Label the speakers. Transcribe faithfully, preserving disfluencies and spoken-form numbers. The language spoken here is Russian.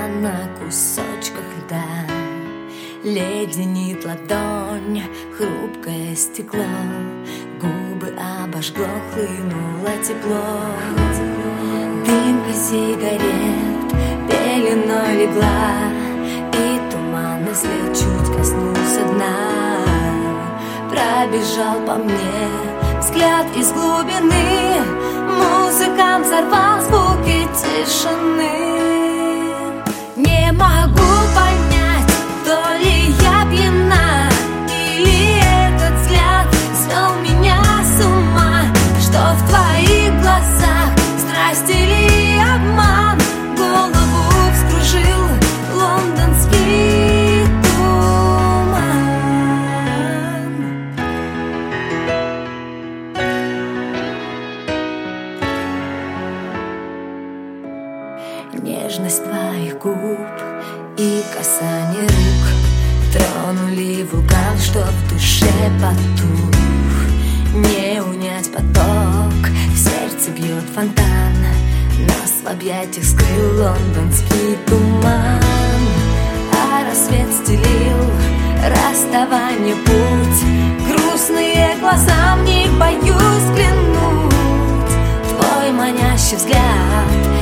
Speaker 1: на кусочках льда. Леденит ладонь, хрупкое стекло, губы обожгло, хлынуло тепло. Дымка сигарет пеленой легла, и туманный след чуть коснулся дна. Пробежал по мне взгляд из глубины, музыкант сорвал звуки тишины. Не могу понять, то ли я пьяна, или этот взгляд свел меня с ума. Что в твоих глазах, страсть или обман, голову вскружил лондонский туман. Нежность твоих губ и касание рук тронули вулкан, что в душе потух. Не унять поток, в сердце бьет фонтан, нас в объятиях скрыл лондонский туман. А рассвет стелил расставание путь, грустные глаза, в них боюсь взглянуть. Твой манящий взгляд